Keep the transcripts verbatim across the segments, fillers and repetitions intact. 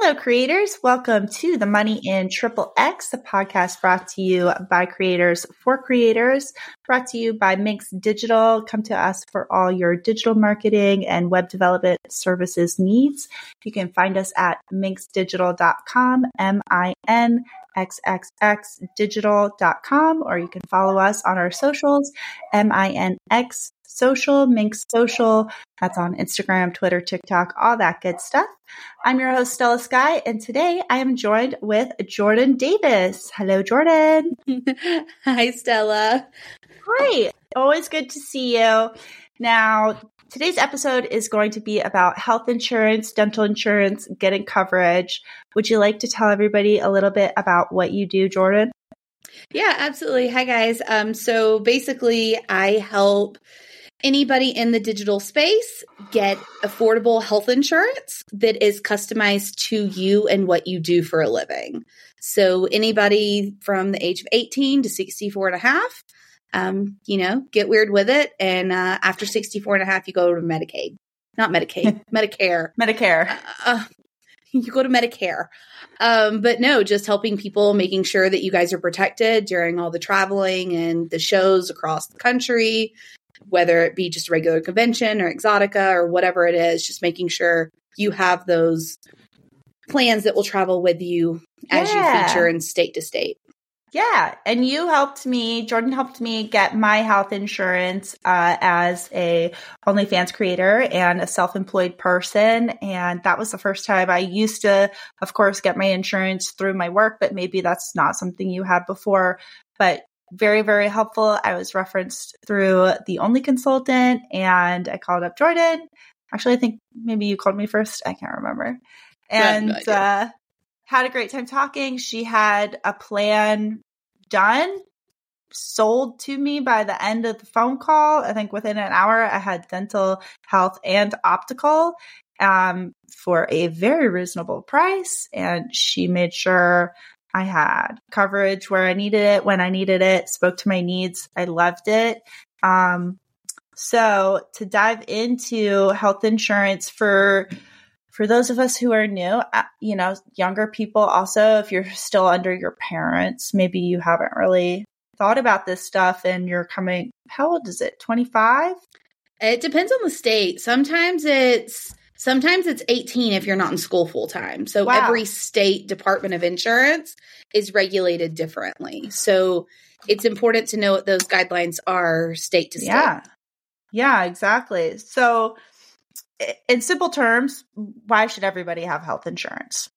Hello, creators. Welcome to the Money in Triple X, the podcast brought to you by creators for creators, brought to you by Minx Digital. Come to us for all your digital marketing and web development services needs. You can find us at minx digital dot com, M I N X X X digital dot com, or you can follow us on our socials, M I N X Social, Minx Social. That's on Instagram, Twitter, TikTok, all that good stuff. I'm your host, Stella Sky, and today I am joined with Jordan Davis. Hello, Jordan. Hi, Stella. Hi. Always good to see you. Now, today's episode is going to be about health insurance, dental insurance, getting coverage. Would you like to tell everybody a little bit about what you do, Jordan? Yeah, absolutely. Hi, guys. Um, so basically, I help anybody in the digital space get affordable health insurance that is customized to you and what you do for a living. So anybody from the age of eighteen to sixty-four and a half, um, you know, get weird with it. And uh, after sixty-four and a half, you go to Medicaid. Not Medicaid, Medicare. Medicare. Uh, you go to Medicare. Um, but no, just helping people, making sure that you guys are protected during all the traveling and the shows across the country, whether it be just a regular convention or Exotica or whatever it is, just making sure you have those plans that will travel with you as Yeah. you feature in state to state. Yeah. And you helped me, Jordan helped me get my health insurance uh, as a OnlyFans creator and a self-employed person. And that was the first time. I used to, of course, get my insurance through my work, but maybe that's not something you had before. But very, very helpful. I was referenced through the Only Consultant, and I called up Jordan. Actually, I think maybe you called me first. I can't remember. And no uh, had a great time talking. She had a plan done, sold to me by the end of the phone call. I think within an hour, I had dental, health, and optical um, for a very reasonable price. And she made sure I had coverage where I needed it, when I needed it, spoke to my needs. I loved it. Um, so to dive into health insurance for for those of us who are new, uh, you know, younger people also, if you're still under your parents, maybe you haven't really thought about this stuff and you're coming, how old is it, twenty-five? It depends on the state. Sometimes it's Sometimes it's eighteen if you're not in school full time. So Wow. Every state Department of Insurance is regulated differently. So it's important to know what those guidelines are state to state. Yeah. Yeah, exactly. So in simple terms, why should everybody have health insurance?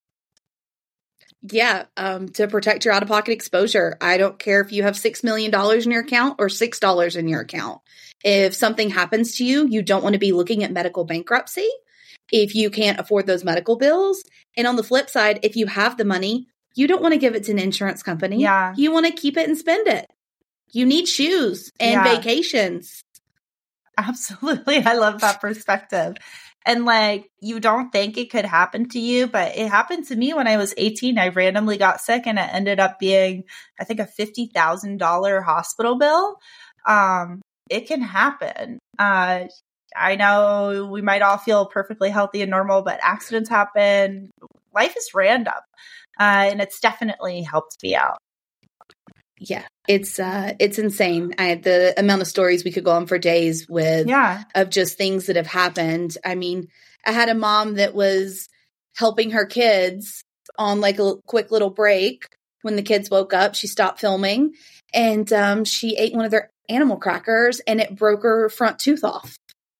Yeah, um, to protect your out-of-pocket exposure. I don't care if you have six million dollars in your account or six dollars in your account. If something happens to you, you don't want to be looking at medical bankruptcy if you can't afford those medical bills. And on the flip side, if you have the money, you don't want to give it to an insurance company. Yeah. You want to keep it and spend it. You need shoes and Yeah. vacations. Absolutely. I love that perspective. And like, you don't think it could happen to you, but it happened to me when I was eighteen. I randomly got sick and it ended up being, I think, a fifty thousand dollars hospital bill. Um, it can happen. Uh, I know we might all feel perfectly healthy and normal, but accidents happen. Life is random. Uh, and it's definitely helped me out. Yeah, it's uh, it's insane. I had the amount of stories we could go on for days with Yeah. of just things that have happened. I mean, I had a mom that was helping her kids on like a l- quick little break. When the kids woke up, she stopped filming and um, she ate one of their animal crackers and it broke her front tooth off.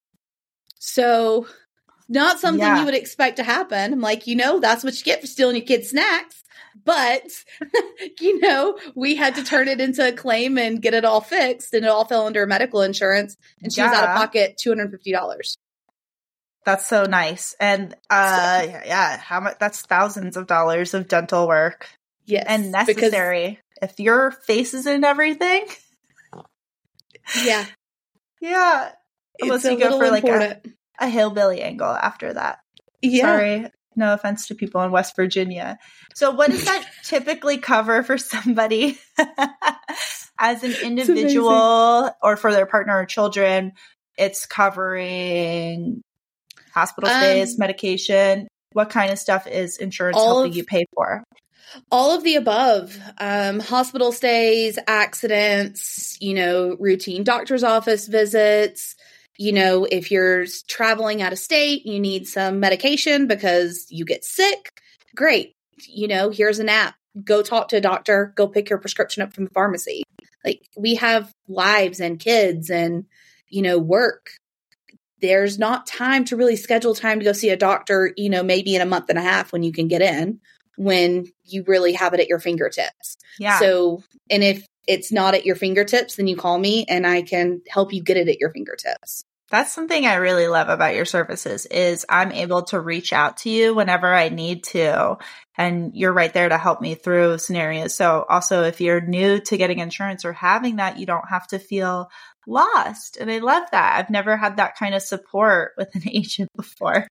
So not something Yeah. you would expect to happen. I'm like, you know, that's what you get for stealing your kids' snacks. But, you know, we had to turn it into a claim and get it all fixed. And it all fell under medical insurance. And she was out of Yeah. pocket two hundred fifty dollars. That's so nice. And uh, yeah, how much? That's thousands of dollars of dental work. Yes. And because- necessary. If your face is in everything. Yeah. Yeah. Unless It's a you go little for like a, important. a hillbilly angle after that. Yeah. Sorry. No offense to people in West Virginia. So what does that typically cover for somebody as an individual or for their partner or children? It's covering hospital stays, Um, medication. what kind of stuff is insurance All helping of- you pay for? All of the above, um, hospital stays, accidents, you know, routine doctor's office visits. You know, if you're traveling out of state, you need some medication because you get sick. Great. You know, here's an app. Go talk to a doctor. Go pick your prescription up from the pharmacy. Like, we have lives and kids and, you know, work. There's not time to really schedule time to go see a doctor, you know, maybe in a month and a half when you can get in, when you really have it at your fingertips. Yeah. So, and if it's not at your fingertips, then you call me and I can help you get it at your fingertips. That's something I really love about your services is I'm able to reach out to you whenever I need to, and you're right there to help me through scenarios. So also, if you're new to getting insurance or having that, you don't have to feel lost. And I love that. I've never had that kind of support with an agent before.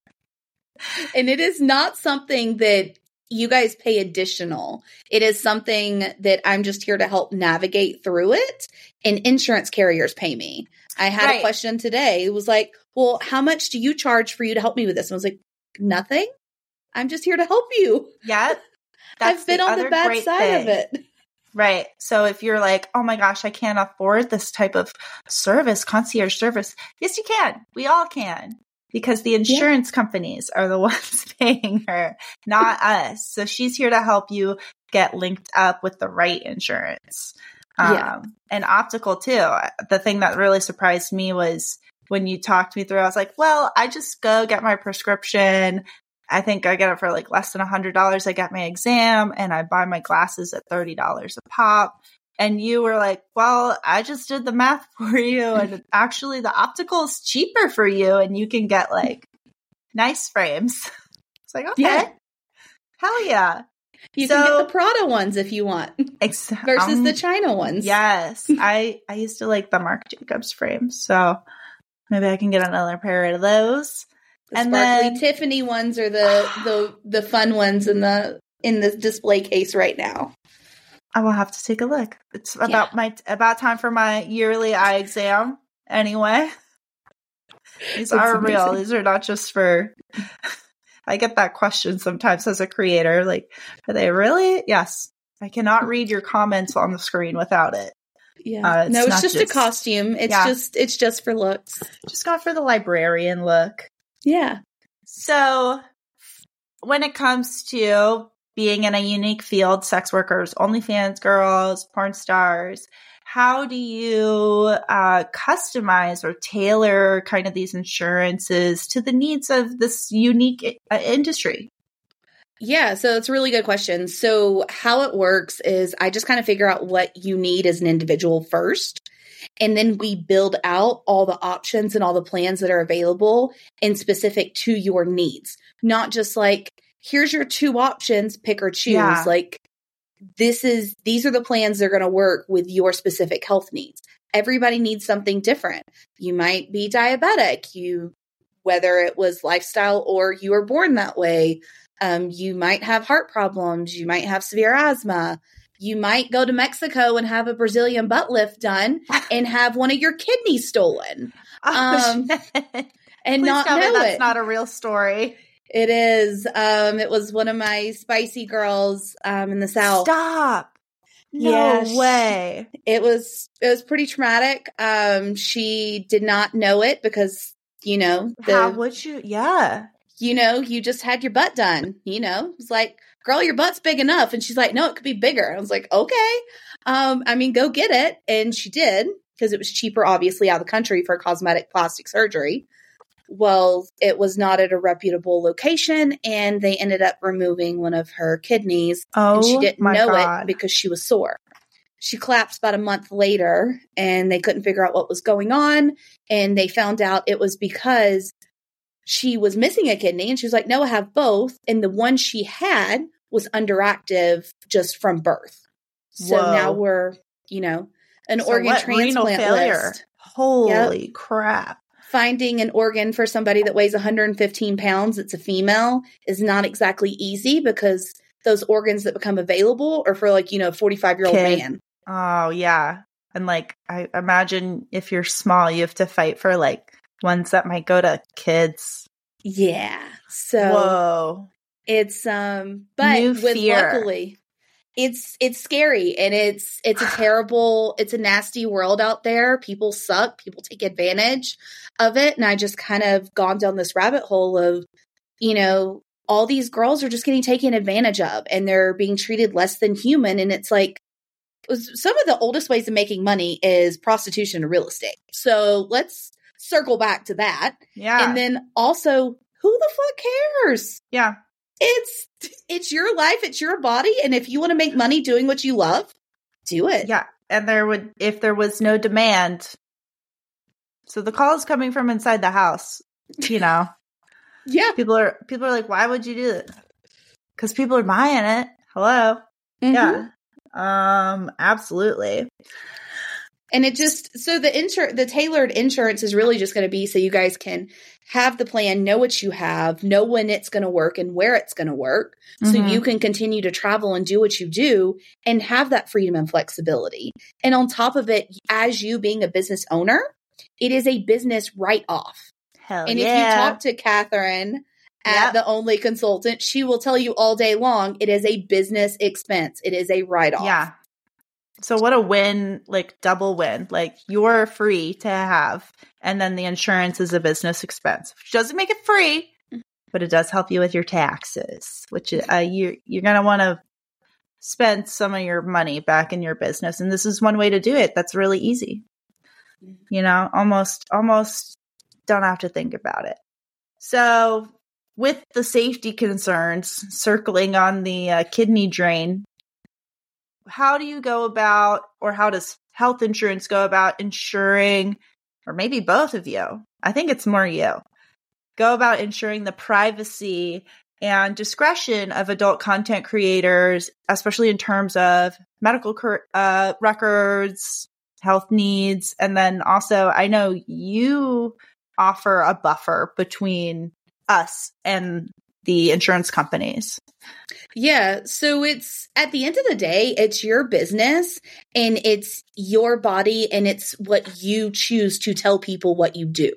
And it is not something that you guys pay additional. It is something that I'm just here to help navigate through it, and insurance carriers pay me. I had Right. a question today. It was like, well, how much do you charge for you to help me with this? And I was like, nothing. I'm just here to help you. Yeah. I've been on the other bad great side thing. of it. Right. So if you're like, oh my gosh, I can't afford this type of service, concierge service. Yes, you can. We all can. Because the insurance yeah. companies are the ones paying her, not us. So she's here to help you get linked up with the right insurance. Um, yeah. And optical too. The thing that really surprised me was when you talked me through, I was like, well, I just go get my prescription. I think I get it for like less than a hundred dollars. I get my exam and I buy my glasses at thirty dollars a pop. And you were like, well, I just did the math for you. And actually the optical is cheaper for you. And you can get like nice frames. It's like, okay, yeah. Hell yeah. You so, can get the Prada ones if you want ex- versus um, the China ones. Yes. I, I used to like the Marc Jacobs frames. So maybe I can get another pair of those. The and sparkly then, Tiffany ones are the, the, the fun ones in the, in the display case right now. I will have to take a look. It's about yeah. my about time for my yearly eye exam. Anyway, these That's are amazing. Real. These are not just for. I get that question sometimes as a creator. Like, are they really? Yes. I cannot read your comments on the screen without it. Yeah. Uh, it's no, it's just, just a costume. It's yeah. just it's just for looks. Just got for the librarian look. Yeah. So, when it comes to being in a unique field, sex workers, OnlyFans girls, porn stars, how do you uh, customize or tailor kind of these insurances to the needs of this unique uh, industry? Yeah, so it's a really good question. So how it works is I just kind of figure out what you need as an individual first. And then we build out all the options and all the plans that are available and specific to your needs. Not just like, here's your two options, pick or choose. Yeah. Like, this is, these are the plans that are going to work with your specific health needs. Everybody needs something different. You might be diabetic, you, whether it was lifestyle or you were born that way. Um, you might have heart problems. You might have severe asthma. You might go to Mexico and have a Brazilian butt lift done and have one of your kidneys stolen. Um, and Please not tell know me that's it. not a real story. It is. Um, it was one of my spicy girls um, in the South. Stop. No yeah, way. She, it was it was pretty traumatic. Um, she did not know it because, you know. The, How would you? Yeah. You know, you just had your butt done. You know, it's like, girl, your butt's big enough. And she's like, no, it could be bigger. I was like, okay. Um, I mean, go get it. And she did, because it was cheaper, obviously, out of the country for cosmetic plastic surgery. Well, it was not at a reputable location, and they ended up removing one of her kidneys. Oh, and she didn't my know God. it because she was sore. She collapsed about a month later, and they couldn't figure out what was going on. And they found out it was because she was missing a kidney, and she was like, no, I have both. And the one she had was underactive just from birth. So Whoa. now we're, you know, an so organ what, transplant renal failure. list. Holy yep. crap. Finding an organ for somebody that weighs one hundred fifteen pounds, that's a female, is not exactly easy, because those organs that become available are for, like, you know, a forty-five-year-old man. Oh, yeah. And, like, I imagine if you're small, you have to fight for, like, ones that might go to kids. Yeah. So Whoa. it's, um, but New with fear. luckily, it's, it's scary and it's, it's a terrible, it's a nasty world out there. People suck. People take advantage of it. And I just kind of gone down this rabbit hole of, you know, all these girls are just getting taken advantage of and they're being treated less than human. And it's like, some of the oldest ways of making money is prostitution and real estate. So let's circle back to that. Yeah. And then also, who the fuck cares? Yeah. It's it's your life, it's your body, and if you want to make money doing what you love, do it. Yeah. And there would, if there was no demand. So the call is coming from inside the house, you know. Yeah. People are people are like, why would you do it? Because people are buying it. Hello. Mm-hmm. Yeah. Um, absolutely. And it just, so the insur- the tailored insurance is really just going to be so you guys can have the plan, know what you have, know when it's going to work and where it's going to work. So Mhm. you can continue to travel and do what you do and have that freedom and flexibility. And on top of it, as you being a business owner, it is a business write-off. Hell And yeah. if you talk to Catherine at Yep. The Only Consultant, she will tell you all day long, it is a business expense. It is a write-off. Yeah. So what a win, like double win. Like you're free to have, and then the insurance is a business expense, which doesn't make it free, but it does help you with your taxes, which uh, you you're gonna want to spend some of your money back in your business, and this is one way to do it. That's really easy. You know, almost almost don't have to think about it. So with the safety concerns circling on the uh, kidney drain, how do you go about, or how does health insurance go about ensuring, or maybe both of you, I think it's more you, go about ensuring the privacy and discretion of adult content creators, especially in terms of medical cur- uh, records, health needs, and then also I know you offer a buffer between us and the insurance companies. Yeah. So it's at the end of the day, it's your business and it's your body and it's what you choose to tell people what you do.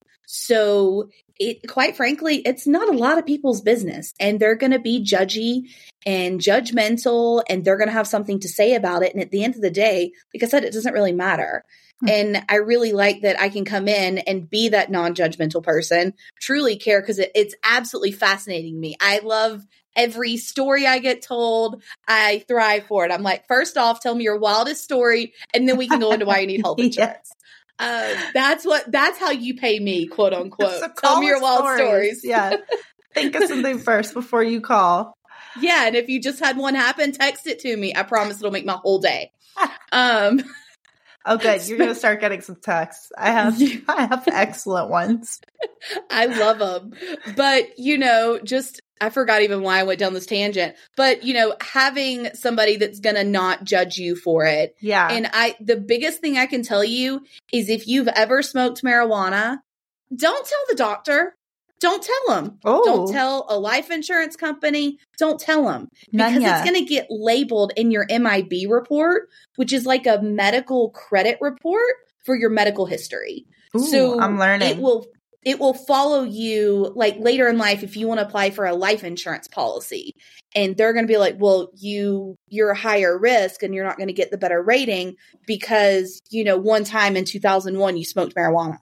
So it, quite frankly, it's not a lot of people's business and they're going to be judgy and judgmental and they're going to have something to say about it. And at the end of the day, like I said, it doesn't really matter. Mm-hmm. And I really like that I can come in and be that non-judgmental person, truly care because it, it's absolutely fascinating me. I love every story I get told. I thrive for it. I'm like, first off, tell me your wildest story and then we can go into why you need health insurance. Yes. Uh, that's what, that's how you pay me, quote unquote. So tell me your wild stories. stories. Yeah. Think of something first before you call. Yeah. And if you just had one happen, text it to me. I promise it'll make my whole day. Um, oh, good. You're going to start getting some texts. I have, I have excellent ones. I love them. But, you know, just, I forgot even why I went down this tangent, but you know, having somebody that's going to not judge you for it. Yeah. And I, the biggest thing I can tell you is if you've ever smoked marijuana, don't tell the doctor. Don't tell them. Oh. Don't tell a life insurance company. Don't tell them because None it's going to get labeled in your M I B report, which is like a medical credit report for your medical history. Ooh, so I'm learning. It will It will follow you like later in life if you want to apply for a life insurance policy and they're going to be like, well, you, you're a higher risk and you're not going to get the better rating because, you know, one time in two thousand one, you smoked marijuana.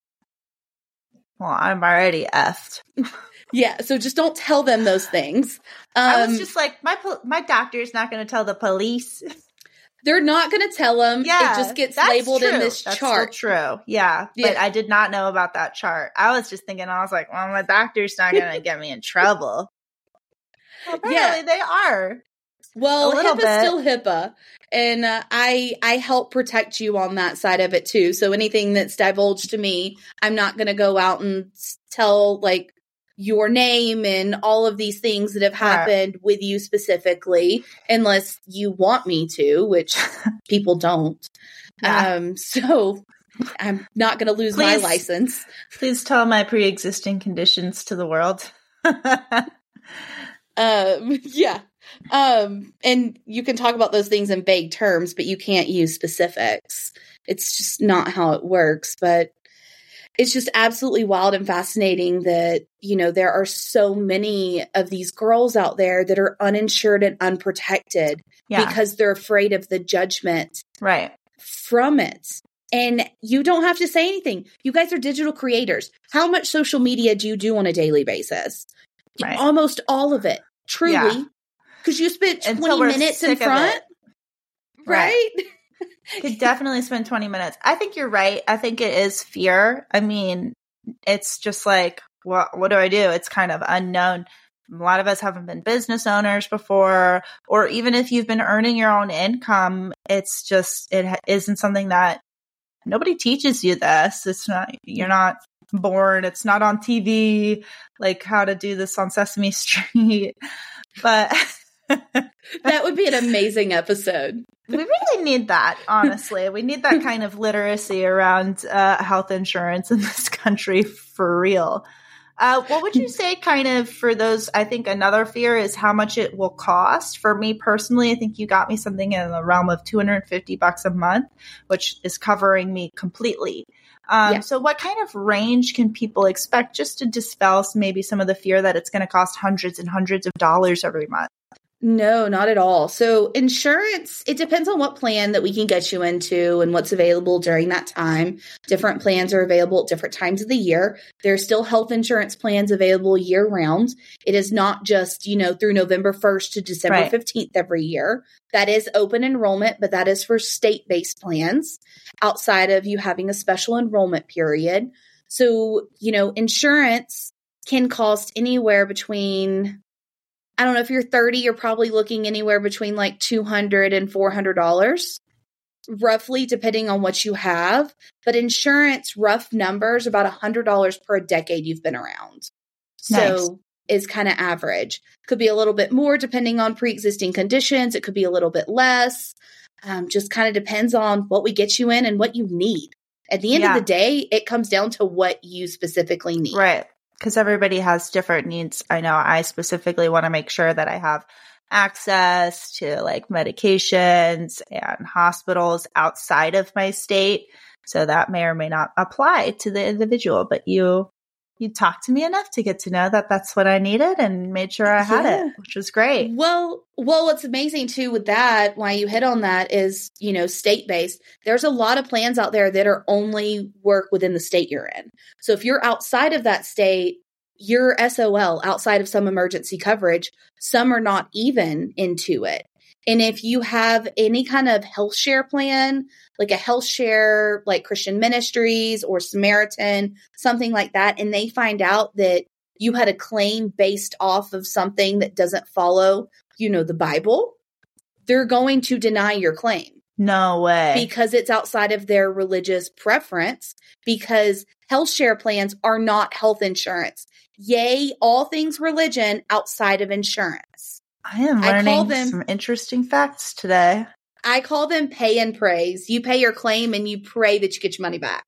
Well, I'm already effed. Yeah. So just don't tell them those things. Um, I was just like, my, my doctor's not going to tell the police. They're not going to tell them. Yeah, it just gets labeled true. in this that's chart. Still true. Yeah, yeah. But I did not know about that chart. I was just thinking, I was like, well, my doctor's not going to get me in trouble. Well, apparently yeah. they are. Well, HIPAA's bit. still HIPAA. And uh, I I help protect you on that side of it too. So anything that's divulged to me, I'm not going to go out and tell like your name and all of these things that have happened right. with you specifically, unless you want me to, which people don't. Yeah. Um, so I'm not going to lose please, my license. Please tell my pre-existing conditions to the world. um, yeah. Um, and you can talk about those things in vague terms, but you can't use specifics. It's just not how it works. But it's just absolutely wild and fascinating that, you know, there are so many of these girls out there that are uninsured and unprotected yeah. because they're afraid of the judgment right. from it. And you don't have to say anything. You guys are digital creators. How much social media do you do on a daily basis? Right. Almost all of it, truly. Because yeah. you spent twenty minutes in front. Right? right? Could definitely spend twenty minutes. I think you're right. I think it is fear. I mean, it's just like, what, what do I do? It's kind of unknown. A lot of us haven't been business owners before, or even if you've been earning your own income, it's just, it isn't something that nobody teaches you this. It's not, you're not born. It's not on T V, like how to do this on Sesame Street. But that would be an amazing episode. We really need that, honestly. We need that kind of literacy around uh, health insurance in this country for real. Uh, what would you say kind of for those, I think another fear is how much it will cost. For me personally, I think you got me something in the realm of two hundred fifty bucks a month, which is covering me completely. Um, yeah. So what kind of range can people expect just to dispel maybe some of the fear that it's going to cost hundreds and hundreds of dollars every month? No, not at all. So insurance, it depends on what plan that we can get you into and what's available during that time. Different plans are available at different times of the year. There are still health insurance plans available year round. It is not just, you know, through November first to December right. fifteenth every year. That is open enrollment, but that is for state-based plans outside of you having a special enrollment period. So, you know, insurance can cost anywhere between, I don't know, if you're thirty, you're probably looking anywhere between like two hundred dollars and four hundred dollars, roughly, depending on what you have. But insurance, rough numbers, about one hundred dollars per decade you've been around. Nice. So is kind of average. Could be a little bit more depending on pre-existing conditions. It could be a little bit less. Um, just kind of depends on what we get you in and what you need. At the end yeah. of the day, it comes down to what you specifically need. Right. Because everybody has different needs. I know I specifically want to make sure that I have access to like medications and hospitals outside of my state. So that may or may not apply to the individual. But you you talked to me enough to get to know that that's what I needed and made sure I had yeah. it, which was great. Well, well, what's amazing too with that, why you hit on that is, you know, state-based. There's a lot of plans out there that are only work within the state you're in. So if you're outside of that state, you're S O L, outside of some emergency coverage. Some are not even into it. And if you have any kind of health share plan, like a health share, like Christian Ministries or Samaritan, something like that, and they find out that you had a claim based off of something that doesn't follow, you know, the Bible, they're going to deny your claim. No way. Because it's outside of their religious preference, because health share plans are not health insurance. Yay, all things religion outside of insurance. I am learning I them, some interesting facts today. I call them pay and praise. You pay your claim and you pray that you get your money back.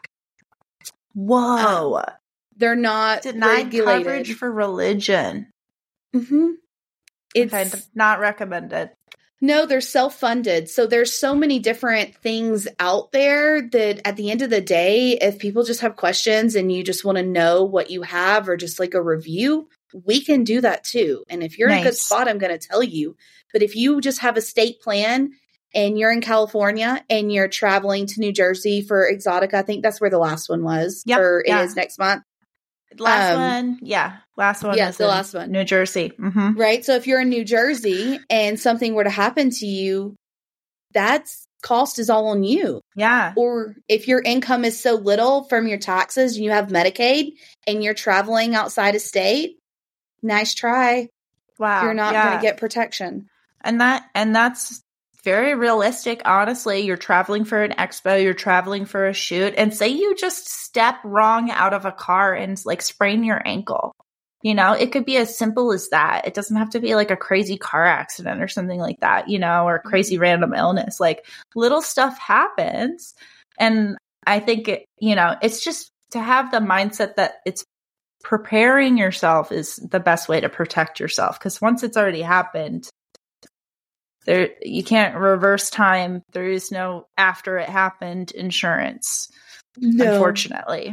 Whoa. Um, they're not denied regulated. Coverage for religion. Mm-hmm. It's okay, not recommended. No, they're self-funded. So there's so many different things out there that at the end of the day, if people just have questions and you just want to know what you have or just like a review, we can do that too. And if you're nice. in a good spot, I'm going to tell you. But if you just have a state plan and you're in California and you're traveling to New Jersey for Exotica, I think that's where the last one was. Yep, or it yeah. is next month. Last um, one. Yeah. Last one. Yeah, the last one. New Jersey. Mm-hmm. Right. So if you're in New Jersey and something were to happen to you, that's cost is all on you. Yeah. Or if your income is so little from your taxes and you have Medicaid and you're traveling outside of state, nice try. Wow. You're not yeah. going to get protection. And that, and that's very realistic. Honestly, you're traveling for an expo, you're traveling for a shoot, and say you just step wrong out of a car and like sprain your ankle. You know, it could be as simple as that. It doesn't have to be like a crazy car accident or something like that, you know, or a crazy random illness. Like little stuff happens. And I think, it, you know, it's just to have the mindset that it's preparing yourself is the best way to protect yourself. Because once it's already happened, there you can't reverse time. There is no after it happened insurance, no. unfortunately.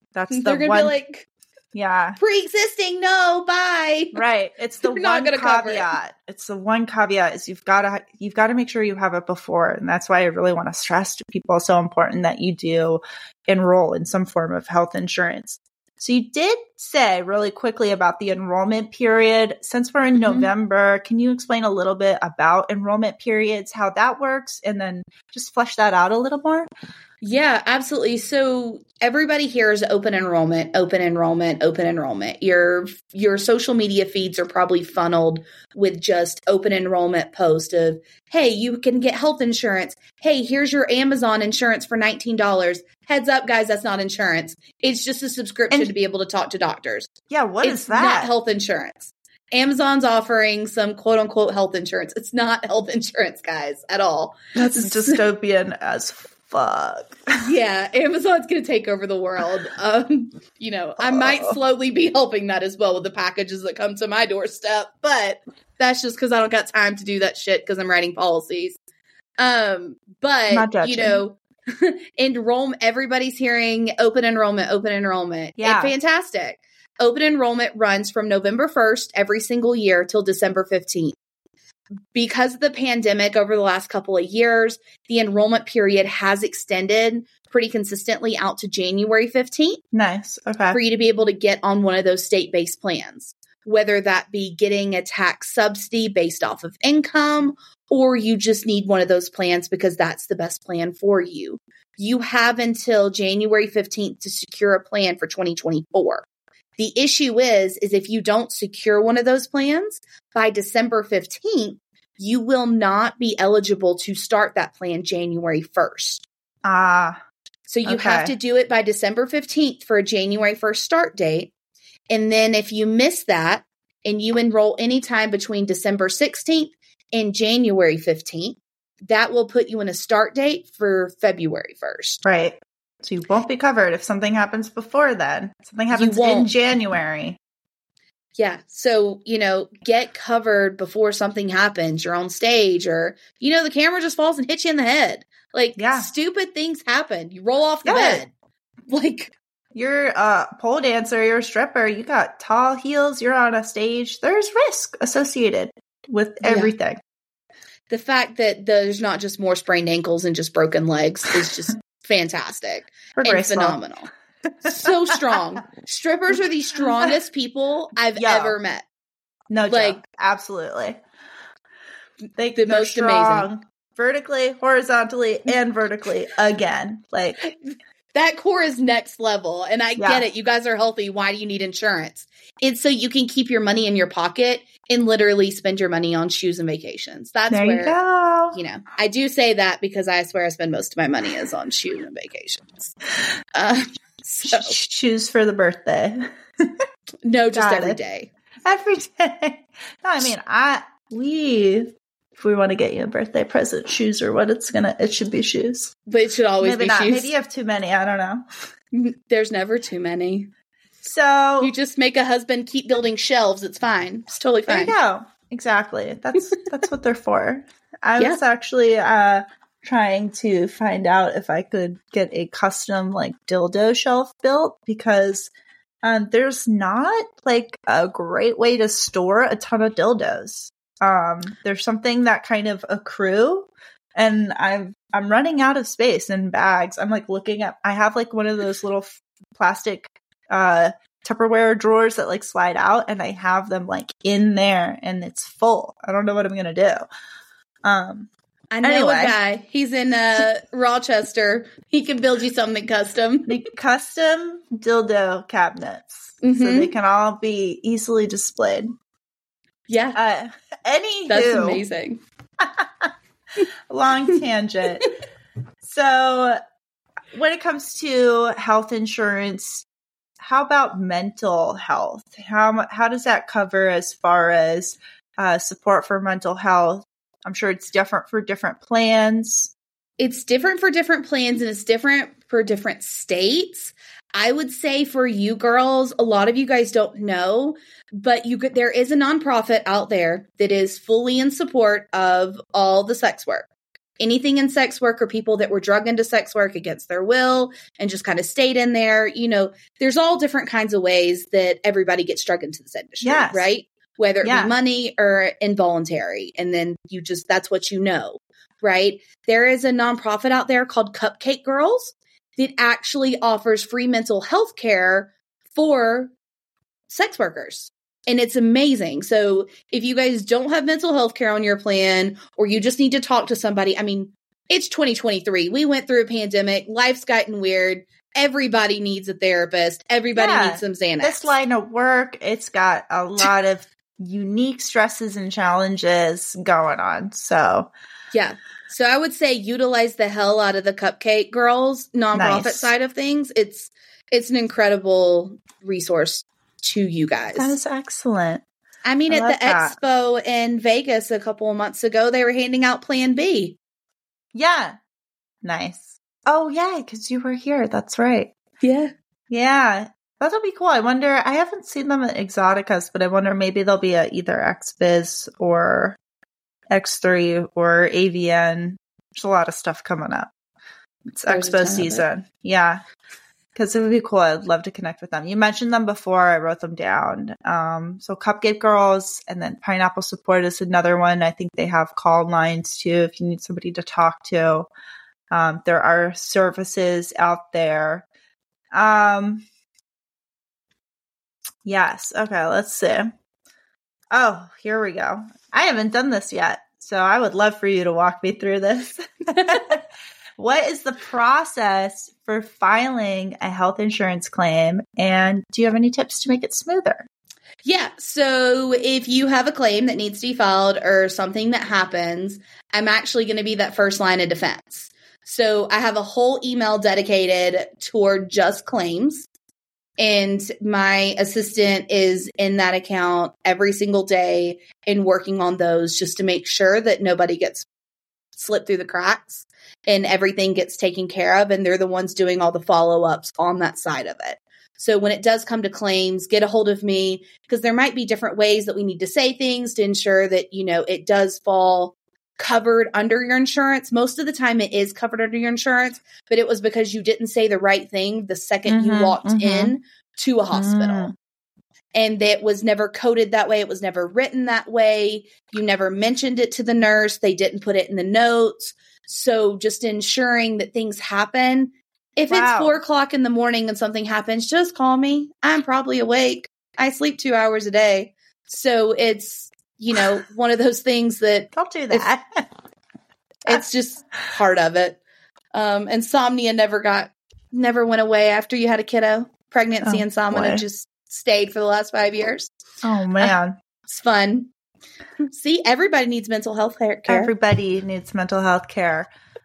That's They're the gonna one. be like, yeah. pre-existing, no, bye. Right. It's the They're not one gonna cover it. caveat. It's the one caveat is you've got to you've got to make sure you have it before, and that's why I really want to stress to people it's so important that you do enroll in some form of health insurance. So you did say really quickly about the enrollment period. Since we're in Mhm. November, can you explain a little bit about enrollment periods, how that works, and then just flesh that out a little more? Yeah, absolutely. So everybody hears open enrollment, open enrollment, open enrollment. Your your social media feeds are probably funneled with just open enrollment post of, hey, you can get health insurance. Hey, here's your Amazon insurance for nineteen dollars. Heads up, guys, that's not insurance. It's just a subscription And- to be able to talk to doctors. Yeah, what it's is that? not health insurance. Amazon's offering some quote unquote health insurance. It's not health insurance, guys, at all. That's dystopian as fuck. Yeah, Amazon's going to take over the world. Um, you know, I might slowly be helping that as well with the packages that come to my doorstep, but that's just because I don't got time to do that shit because I'm writing policies. Um, Not but judging. you know, enrollment. Everybody's hearing open enrollment, open enrollment. Yeah. It's fantastic. Open enrollment runs from November first every single year till December fifteenth. Because of the pandemic over the last couple of years, the enrollment period has extended pretty consistently out to January fifteenth Nice. Okay. for you to be able to get on one of those state-based plans, whether that be getting a tax subsidy based off of income, or you just need one of those plans because that's the best plan for you. You have until January fifteenth to secure a plan for twenty twenty-four. The issue is, is if you don't secure one of those plans by December fifteenth, you will not be eligible to start that plan January first. Ah, So you Okay. have to do it by December fifteenth for a January first start date. And then if you miss that and you enroll anytime between December sixteenth and January fifteenth, that will put you in a start date for February first. right. So you won't be covered if something happens before then. Something happens in won't. January. Yeah. So, you know, get covered before something happens. You're on stage or, you know, the camera just falls and hits you in the head. Like, Yeah. stupid things happen. You roll off the Yeah. bed. Like, You're a pole dancer, you're a stripper, you got tall heels, you're on a stage. There's risk associated with Yeah. everything. the fact that there's not just more sprained ankles and just broken legs is just fantastic For and graceful. phenomenal. So strong. Strippers are the strongest people I've Yo. ever met. No Like- joke. Absolutely. They, The they're most strong amazing. vertically, horizontally, and vertically again. Like, That core is next level. And I Yeah. get it. You guys are healthy. Why do you need insurance? It's so you can keep your money in your pocket and literally spend your money on shoes and vacations. That's there where, you go. you know, I do say that because I swear I spend most of my money is on shoes and vacations. Uh, so, Sh- Choose for the birthday. no, just Got every it. day. Every day. No, I mean, I, we, if we want to get you a birthday present, shoes are what it's gonna, it should be shoes. But it should always Maybe be not. shoes. Maybe you have too many. I don't know. There's never too many. So, You just make a husband keep building shelves. It's fine. It's totally there fine. you go. Exactly. That's that's what they're for. I Yeah. was actually uh trying to find out if I could get a custom like dildo shelf built because um there's not like a great way to store a ton of dildos. Um there's something that kind of accrue and I've I'm running out of space in bags. I'm like looking at I have like one of those little f- plastic uh Tupperware drawers that like slide out and I have them like in there and it's full. I don't know what I'm going to do. Um, I know Anyway. a guy. He's in uh, Rochester. He can build you something custom. make custom dildo cabinets so Mhm. they can all be easily displayed. Yeah, Uh, anywho, that's amazing. long tangent. So when it comes to health insurance, how about mental health? How mu- how does that cover as far as uh, support for mental health? I'm sure it's different for different plans. It's different for different plans and it's different for different states. I would say for you girls, a lot of you guys don't know, but you could, there is a nonprofit out there that is fully in support of all the sex work. anything in sex work or people that were drug into sex work against their will and just kind of stayed in there. You know, there's all different kinds of ways that everybody gets drug into this industry, Yes. right? Whether it Yeah. be money or involuntary. And then you just, that's what you know, right? There is a nonprofit out there called Cupcake Girls that actually offers free mental health care for sex workers. And it's amazing. So if you guys don't have mental health care on your plan, or you just need to talk to somebody, I mean, it's twenty twenty-three. We went through a pandemic. Life's gotten weird. Everybody needs a therapist. Everybody Yeah. needs some Xanax. This line of work, it's got a lot of unique stresses and challenges going on. So Yeah. So I would say utilize the hell out of the Cupcake Girls nonprofit Nice. side of things. It's it's an incredible resource to you guys. that is excellent. I mean, I at love the that. expo in Vegas a couple of months ago, they were handing out Plan B. Yeah. Nice. Oh, yeah, because you were here. That's right. Yeah. Yeah. That'll be cool. I wonder, I haven't seen them at Exoticas, but I wonder maybe they'll be at either X Biz or X three or A V N. There's a lot of stuff coming up. It's There's a ton Expo of it. season. Yeah. Because it would be cool. I'd love to connect with them. You mentioned them before. I wrote them down. Um, so Cupcake Girls and then Pineapple Support is another one. I think they have call lines too if you need somebody to talk to. Um, there are services out there. Um, yes. Okay, let's see. Oh, here we go. I haven't done this yet, so I would love for you to walk me through this. What is the process for filing a health insurance claim? And do you have any tips to make it smoother? Yeah. So if you have a claim that needs to be filed or something that happens, I'm actually going to be that first line of defense. So I have a whole email dedicated toward just claims. And my assistant is in that account every single day and working on those just to make sure that nobody gets slipped through the cracks and everything gets taken care of. And they're the ones doing all the follow-ups on that side of it. So when it does come to claims, get a hold of me because there might be different ways that we need to say things to ensure that, you know, it does fall covered under your insurance. Most of the time it is covered under your insurance, but it was because you didn't say the right thing the second Mhm, you walked mhm. in to a hospital. Mm. And that was never coded that way. It was never written that way. You never mentioned it to the nurse. They didn't put it in the notes. So just ensuring that things happen. If Wow. it's four o'clock in the morning and something happens, just call me. I'm probably awake. I sleep two hours a day. So it's, you know, one of those things that Don't do that. it's just part of it. Um, insomnia never got, never went away after you had a kiddo. Pregnancy Oh, insomnia boy. just stayed for the last five years. Oh, man. It's fun. See, everybody needs mental health care. Everybody needs mental health care.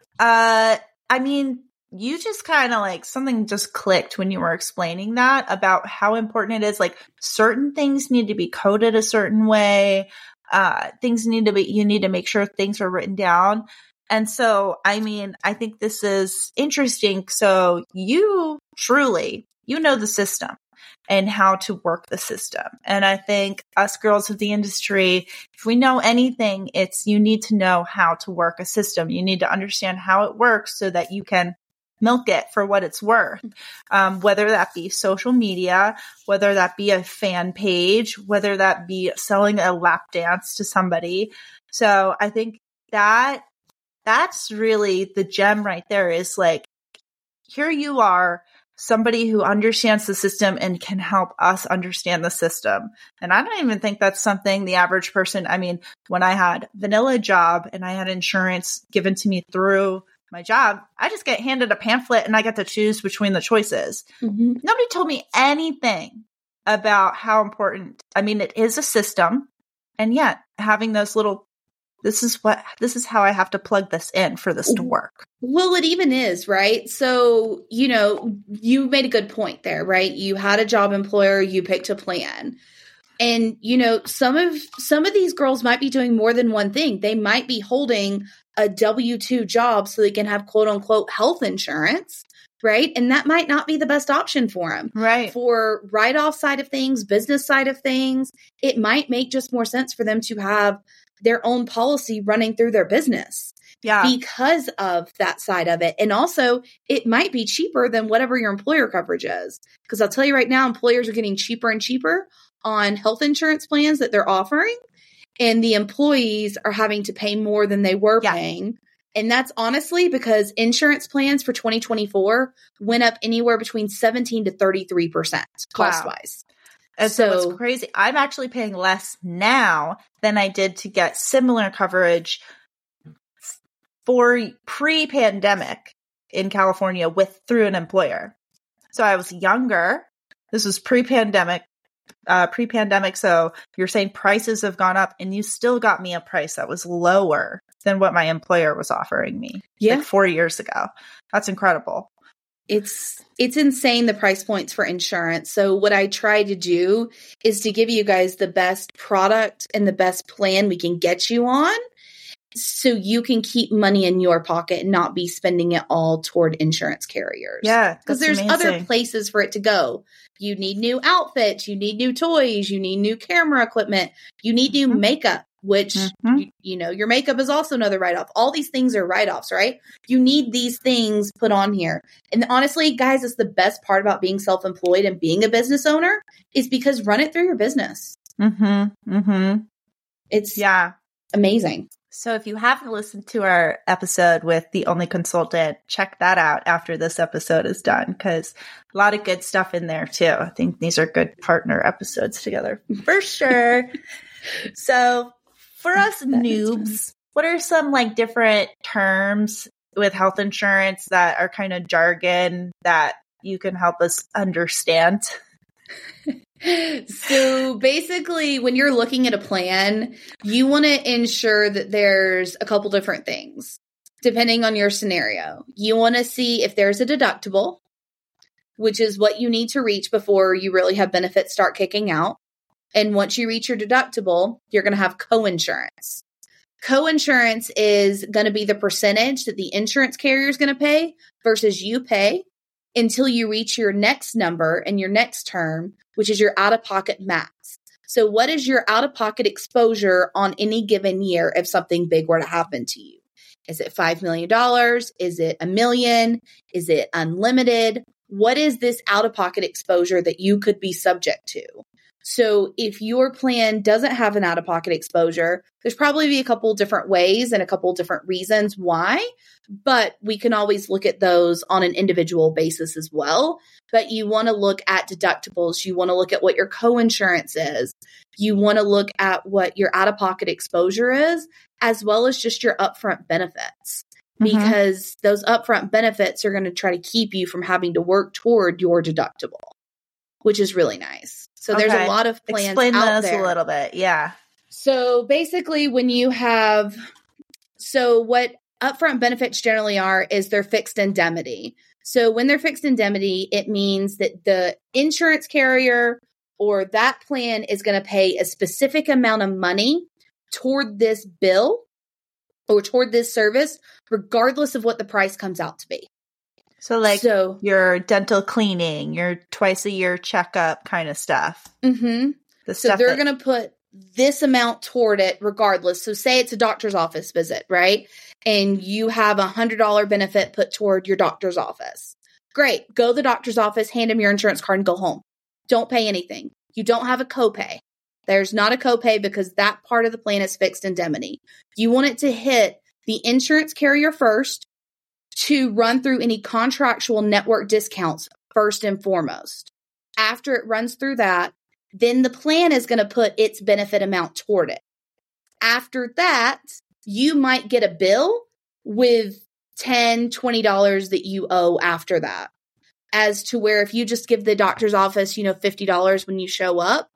Uh, I mean, you just kind of like something just clicked when you were explaining that about how important it is. Like certain things need to be coded a certain way. Uh, things need to be, you need to make sure things are written down. And so, I mean, I think this is interesting. So you truly, you know the system and how to work the system. And I think us girls of the industry, if we know anything, it's you need to know how to work a system. You need to understand how it works so that you can milk it for what it's worth. Um, whether that be social media, whether that be a fan page, whether that be selling a lap dance to somebody. So I think that that's really the gem right there is like, here you are, somebody who understands the system and can help us understand the system. And I don't even think that's something the average person, I mean, when I had vanilla job and I had insurance given to me through my job, I just get handed a pamphlet and I get to choose between the choices. Mm-hmm. Nobody told me anything about how important, I mean, it is a system. And yet having those little, this is what, this is how I have to plug this in for this to work. Well, it even is, right? So, you know, you made a good point there, right? You had a job employer, you picked a plan. And, you know, some of some of these girls might be doing more than one thing. They might be holding a W two job so they can have quote unquote health insurance, right? And that might not be the best option for them. Right. For write-off side of things, business side of things, it might make just more sense for them to have their own policy running through their business. Yeah. Because of that side of it. And also, it might be cheaper than whatever your employer coverage is. Because I'll tell you right now, employers are getting cheaper and cheaper on health insurance plans that they're offering. And the employees are having to pay more than they were yeah. paying. And that's honestly because insurance plans for twenty twenty-four went up anywhere between seventeen to thirty-tee percent cost-wise. Wow. And so, so it's crazy. I'm actually paying less now than I did to get similar coverage for pre-pandemic in California with through an employer. So I was younger. This was pre-pandemic, uh, pre-pandemic. So you're saying prices have gone up and you still got me a price that was lower than what my employer was offering me yeah. like four years ago. That's incredible. It's it's insane, the price points for insurance. So what I try to do is to give you guys the best product and the best plan we can get you on so you can keep money in your pocket and not be spending it all toward insurance carriers. Yeah, because there's amazing. Other places for it to go. You need new outfits. You need new toys. You need new camera equipment. You need new mm-hmm. makeup, which, mm-hmm. you, you know, your makeup is also another write-off. All these things are write-offs, right? You need these things put on here. And honestly, guys, it's the best part about being self-employed and being a business owner is because run it through your business. Mm-hmm. Mm-hmm. It's yeah. amazing. So if you haven't listened to our episode with The Only Consultant, check that out after this episode is done because a lot of good stuff in there too. I think these are good partner episodes together for sure. So for us that noobs, what are some like different terms with health insurance that are kind of jargon that you can help us understand? So basically, when you're looking at a plan, you want to ensure that there's a couple different things depending on your scenario. You want to see if there's a deductible, which is what you need to reach before you really have benefits start kicking out. And once you reach your deductible, you're going to have coinsurance. Coinsurance is going to be the percentage that the insurance carrier is going to pay versus you pay until you reach your next number and your next term, which is your out-of-pocket max. So what is your out-of-pocket exposure on any given year if something big were to happen to you? Is it five million dollars? Is it a million? Is it unlimited? What is this out-of-pocket exposure that you could be subject to? So if your plan doesn't have an out-of-pocket exposure, there's probably be a couple different ways and a couple different reasons why, but we can always look at those on an individual basis as well. But you want to look at deductibles. You want to look at what your coinsurance is. You want to look at what your out-of-pocket exposure is, as well as just your upfront benefits. Mm-hmm. Because those upfront benefits are going to try to keep you from having to work toward your deductible, which is really nice. So okay. There's a lot of plans Explain out those there. a little bit. Yeah. So basically when you have, so what upfront benefits generally are is they're fixed indemnity. So when they're fixed indemnity, it means that the insurance carrier or that plan is going to pay a specific amount of money toward this bill or toward this service, regardless of what the price comes out to be. So like so, your dental cleaning, your twice a year checkup kind of stuff. Mm-hmm. The so stuff they're that- going to put this amount toward it regardless. So say it's a doctor's office visit, right? And you have a one hundred dollars benefit put toward your doctor's office. Great. Go to the doctor's office, hand them your insurance card and go home. Don't pay anything. You don't have a copay. There's not a copay because that part of the plan is fixed indemnity. You want it to hit the insurance carrier first to run through any contractual network discounts first and foremost. After it runs through that, then the plan is going to put its benefit amount toward it. After that, you might get a bill with ten dollars, twenty dollars that you owe after that. As to where if you just give the doctor's office, you know, fifty dollars when you show up,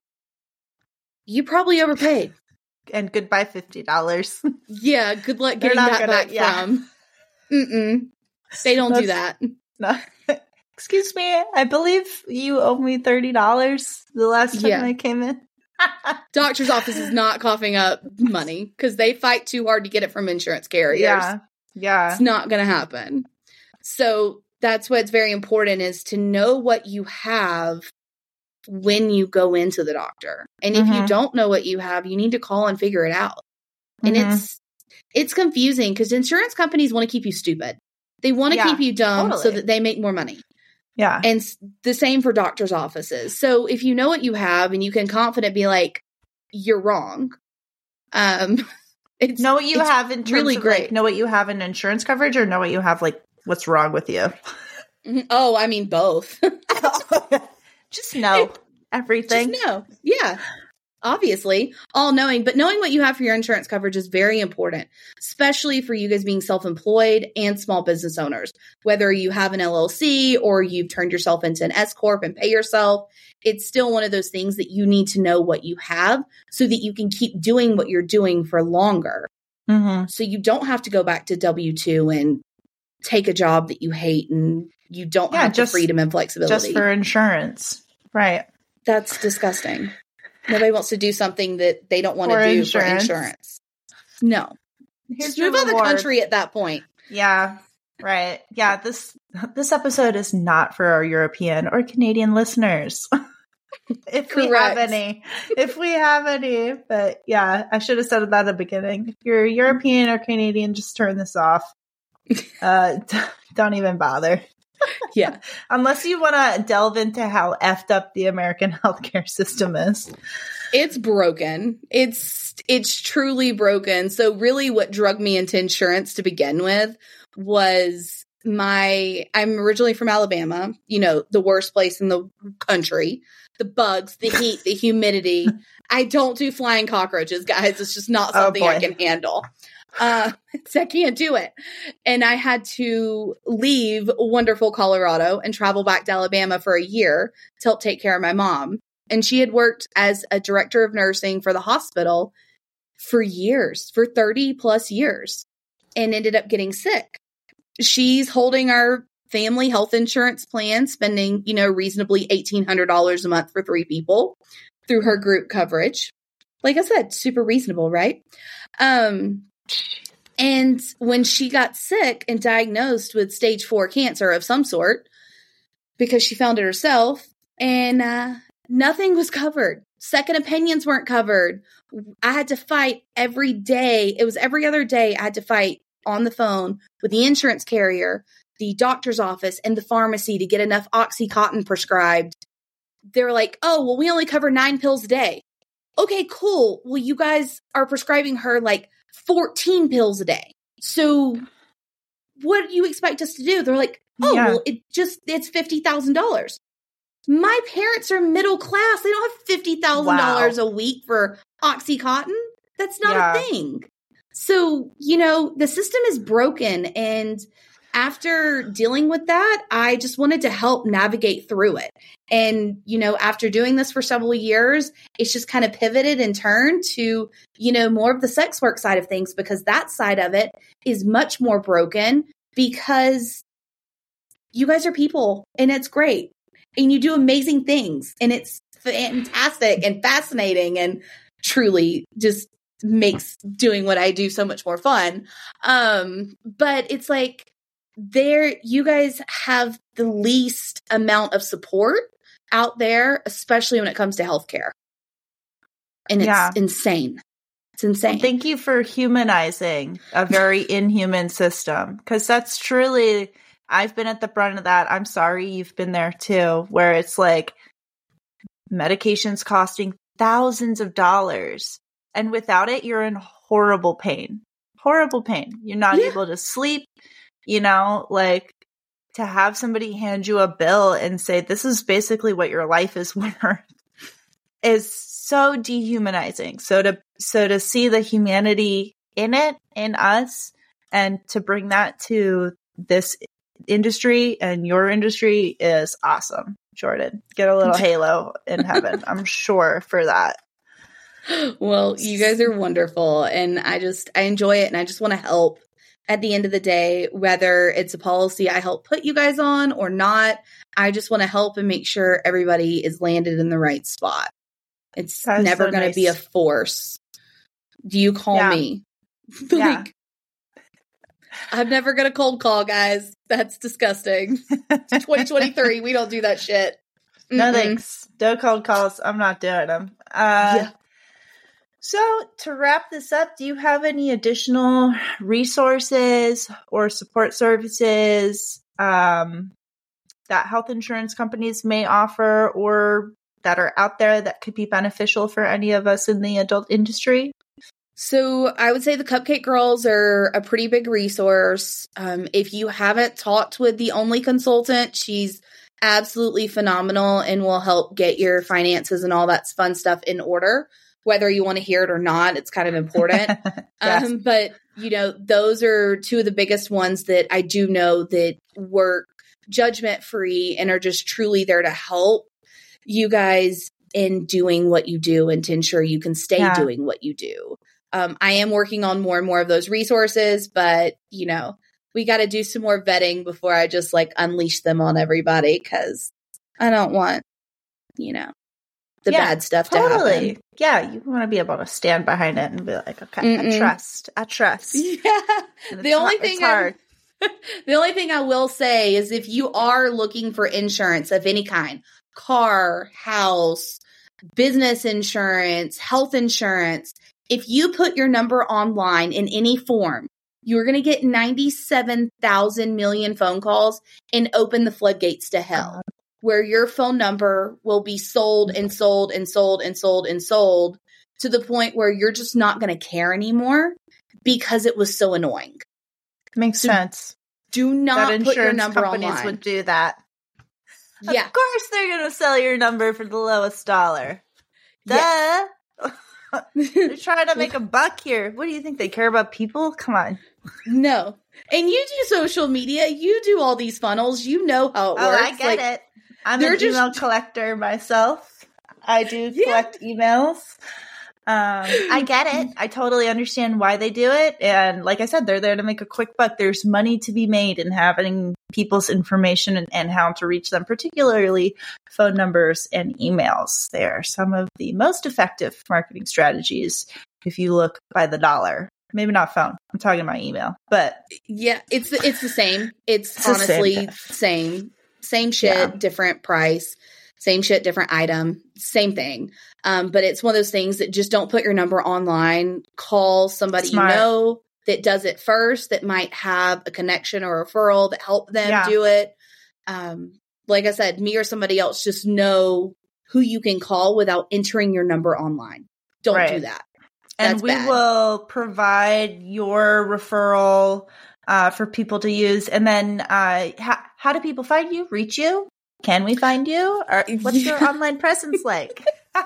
you probably overpaid. And goodbye fifty dollars. Yeah, good luck getting that gonna, back yeah. from. Mm-mm. They don't That's, do that. No. Excuse me, I believe you owe me thirty dollars the last time yeah. I came in. Doctor's office is not coughing up money because they fight too hard to get it from insurance carriers. Yeah, yeah. It's not going to happen. So that's what's very important is to know what you have when you go into the doctor. And if mm-hmm. you don't know what you have, you need to call and figure it out. And mm-hmm. it's It's confusing because insurance companies want to keep you stupid. They want to Yeah, keep you dumb totally. so that they make more money. Yeah. And s- the same for doctor's offices. So if you know what you have and you can confident be like, you're wrong. Um, it's Know what you it's have in terms really of great. like, know what you have in insurance coverage, or know what you have like what's wrong with you? Mhm. Oh, I mean both. Just know everything. Just know. Yeah. Obviously, all knowing, but knowing what you have for your insurance coverage is very important, especially for you guys being self-employed and small business owners. Whether you have an L L C or you've turned yourself into an S corp and pay yourself, it's still one of those things that you need to know what you have so that you can keep doing what you're doing for longer. Mm-hmm. So you don't have to go back to W two and take a job that you hate and you don't Yeah, have just- the freedom and flexibility. Just for insurance. Right. That's disgusting. Nobody wants to do something that they don't want For to do insurance. for insurance. No. Here's Just your move out the reward. country at that point. Yeah. Right. Yeah, this this episode is not for our European or Canadian listeners. If we have Correct. any. If we have any. But yeah, I should have said that at the beginning. If you're European or Canadian, just turn this off. Uh don't even bother. Yeah. Unless you want to delve into how effed up the American healthcare system is. It's broken. It's it's truly broken. So really what drug me into insurance to begin with was my I'm originally from Alabama, you know, the worst place in the country. The bugs, the heat, the humidity. I don't do flying cockroaches, guys. It's just not Oh, something I boy. can handle. Uh, I can't do it. And I had to leave wonderful Colorado and travel back to Alabama for a year to help take care of my mom. And she had worked as a director of nursing for the hospital for years, for thirty plus years, and ended up getting sick. She's holding our family health insurance plan, spending, you know, reasonably eighteen hundred dollars a month for three people through her group coverage. Like I said, super reasonable, right? Um, and when she got sick and diagnosed with stage four cancer of some sort, because she found it herself, and uh, nothing was covered. Second opinions weren't covered. I had to fight every day. It was every other day I had to fight on the phone with the insurance carrier, the doctor's office, and the pharmacy to get enough Oxycontin prescribed. They're like, oh, well, we only cover nine pills a day. Okay, cool. Well, you guys are prescribing her like fourteen pills a day. So what do you expect us to do? They're like, oh, Yeah. well, it just, it's fifty thousand dollars. My parents are middle class. They don't have fifty thousand dollars Wow. a week for Oxycontin. That's not Yeah. a thing. So, you know, the system is broken. And after dealing with that, I just wanted to help navigate through it. And, you know, after doing this for several years, it's just kind of pivoted and turned to, you know, more of the sex work side of things, because that side of it is much more broken because you guys are people and it's great. And you do amazing things and it's fantastic and fascinating and truly just makes doing what I do so much more fun. Um, but it's like there, you guys have the least amount of support out there, especially when it comes to healthcare. And it's Yeah. insane. It's insane. Thank you for humanizing a very inhuman system, because that's truly, I've been at the brunt of that. I'm sorry you've been there too, where it's like medications costing thousands of dollars. And without it, you're in horrible pain. Horrible pain. You're not Yeah. able to sleep, you know, like to have somebody hand you a bill and say, this is basically what your life is worth, is so dehumanizing. So to so to see the humanity in it, in us, and to bring that to this industry and your industry is awesome. Jordan, get a little halo in heaven, I'm sure, for that. Well, you guys are wonderful. And I just, I enjoy it. And I just want to help at the end of the day, whether it's a policy I help put you guys on or not. I just want to help and make sure everybody is landed in the right spot. It's That's never so going nice. to be a force. Do you call Yeah. me? Yeah. Like, I'm never going to cold call, guys. That's disgusting. twenty twenty-three, we don't do that shit. No Mm-mm. thanks. No cold calls. I'm not doing them. Uh, Yeah. So to wrap this up, do you have any additional resources or support services um, that health insurance companies may offer or that are out there that could be beneficial for any of us in the adult industry? So I would say the Cupcake Girls are a pretty big resource. Um, if you haven't talked with the Only consultant, she's absolutely phenomenal and will help get your finances and all that fun stuff in order. Whether you want to hear it or not, it's kind of important. yes. um, but, you know, those are two of the biggest ones that I do know that work judgment free and are just truly there to help you guys in doing what you do and to ensure you can stay yeah. doing what you do. Um, I am working on more and more of those resources, but, you know, we got to do some more vetting before I just like unleash them on everybody because I don't want, you know, the yeah, bad stuff totally. to happen. Yeah, you want to be able to stand behind it and be like, okay, Mm-mm. I trust, I trust. Yeah. The only hard, thing hard. The only thing I will say is if you are looking for insurance of any kind, car, house, business insurance, health insurance, if you put your number online in any form, you're going to get ninety-seven thousand million phone calls and open the floodgates to hell. Uh-huh. Where your phone number will be sold and sold and sold and sold and sold to the point where you're just not going to care anymore because it was so annoying. Makes so sense. Do not that put your number companies online. Would do that. Yeah. Of course they're going to sell your number for the lowest dollar. Duh. Yeah. They're trying to make a buck here. What do you think? They care about people? Come on. No. And you do social media. You do all these funnels. You know how it oh, works. I get like, it. I'm an just, email collector myself. I do collect yeah. emails. Um, I get it. I totally understand why they do it. And like I said, they're there to make a quick buck. There's money to be made in having people's information and, and how to reach them, particularly phone numbers and emails. They are some of the most effective marketing strategies if you look by the dollar. Maybe not phone. I'm talking about email. But yeah, it's it's the same. It's, it's honestly same, same. Same shit, yeah. different price. Same shit, different item. Same thing. Um, but it's one of those things that just don't put your number online. Call somebody Smart. you know that does it first, that might have a connection or referral that help them yeah. do it. Um, like I said, me or somebody else, just know who you can call without entering your number online. Don't right. do that. That's and we bad. will provide your referral uh, for people to use. And then uh, how, how do people find you, reach you? Can we find you? Or what's your online presence like?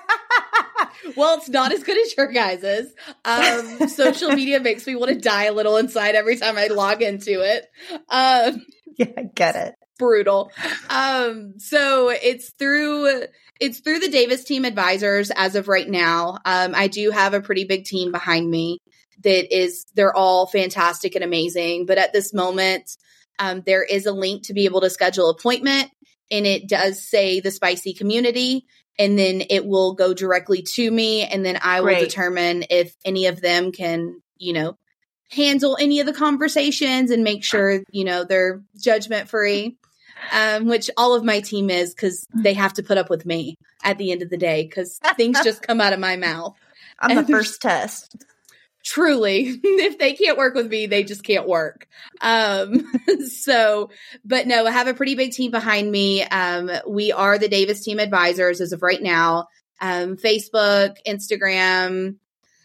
Well, it's not as good as your guys's. Um, social media makes me want to die a little inside every time I log into it. Um, yeah, I get it. Brutal. Um, so it's through it's through the Davis Team Advisors as of right now. Um, I do have a pretty big team behind me that is they're all fantastic and amazing. But at this moment, um, there is a link to be able to schedule an appointment, and it does say the Spicy Community. And then it will go directly to me, and then I Great. will determine if any of them can, you know, handle any of the conversations and make sure, you know, they're judgment free, um, which all of my team is, because they have to put up with me at the end of the day because things just come out of my mouth. I'm the first test. Truly, if they can't work with me, they just can't work. Um, so, but no, I have a pretty big team behind me. Um, we are the Davis Team Advisors as of right now. Um, Facebook, Instagram,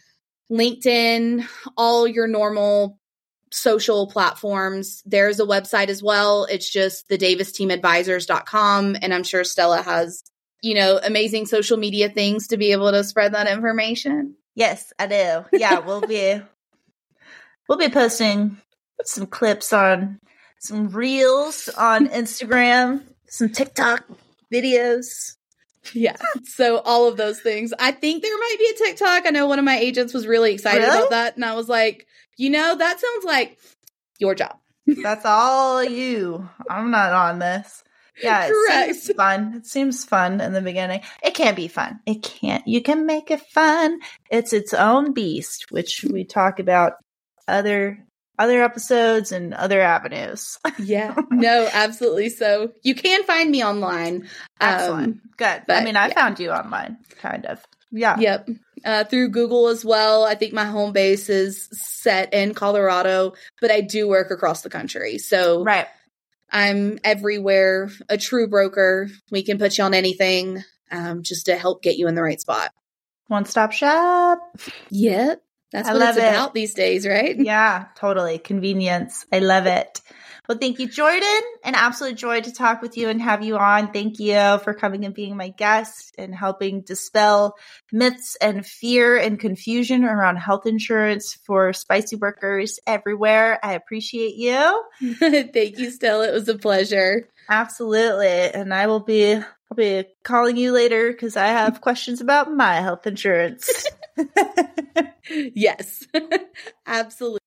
LinkedIn, all your normal social platforms. There's a website as well. It's just the davis team advisors dot com. And I'm sure Stella has, you know, amazing social media things to be able to spread that information. Yes, I do. Yeah, we'll be we'll be posting some clips on some reels on Instagram, some TikTok videos. Yeah. So all of those things. I think there might be a TikTok. I know one of my agents was really excited really? about that. And I was like, you know, that sounds like your job. That's all you. I'm not on this. Yeah, it Correct. seems fun. It seems fun in the beginning. It can be fun. It can't. You can make it fun. It's its own beast, which we talk about other other episodes and other avenues. Yeah. No, absolutely. So you can find me online. Excellent. Um, Good. But, I mean, I yeah. found you online, kind of. Yeah. Yep. Uh, through Google as well. I think my home base is set in Colorado, but I do work across the country. So Right. I'm everywhere. A true broker. We can put you on anything um, just to help get you in the right spot. One-stop shop. Yep. That's I what love it's it. about these days, right? Yeah, totally. Convenience. I love it. Well, thank you, Jordan. An absolute joy to talk with you and have you on. Thank you for coming and being my guest and helping dispel myths and fear and confusion around health insurance for spicy workers everywhere. I appreciate you. Thank you, Stella. It was a pleasure. Absolutely. And I will be I'll be calling you later because I have questions about my health insurance. Yes, absolutely.